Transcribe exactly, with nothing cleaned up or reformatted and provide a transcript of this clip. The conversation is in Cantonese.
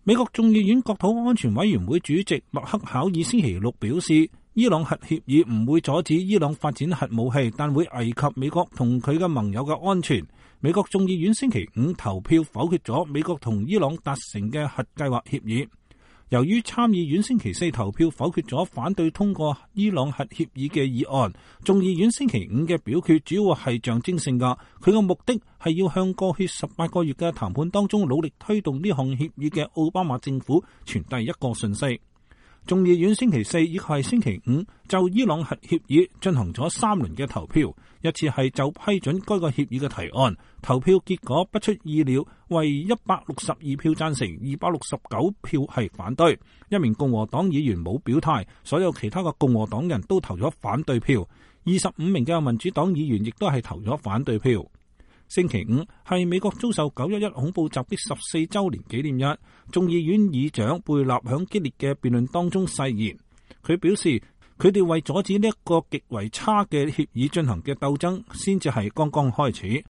美國眾議院國土安全委員會主席麥克考爾星期六表示，伊朗核協議唔會阻止伊朗發展核武器，但會危及美國同佢嘅盟友嘅安全。美國眾議院星期五投票否決咗美國同伊朗達成嘅核計劃協議。由於參議院星期四投票否決咗反對通過伊朗核協議嘅議案，眾議院星期五嘅表決主要係象徵性㗎，佢嘅目的係要向過去十八個月嘅談判當中努力推動呢項協議嘅奧巴馬政府傳遞一個訊息。眾議院星期四以及係星期五就伊朗核協議進行咗三輪嘅投票，一次係就批准該個協議嘅提案，投票結果不出意料為一百六十二票贊成，二百六十九票係反對。一名共和黨議員冇表態，所有其他嘅共和黨人都投咗反對票。二十五名嘅民主黨議員亦都係投咗反對票。星期五係美國遭受九一一恐怖襲擊十四週年紀念日，眾議院議長貝納響激烈嘅辯論當中誓言，佢表示佢哋為阻止呢一個極為差嘅協議進行嘅鬥爭，先至係剛剛開始。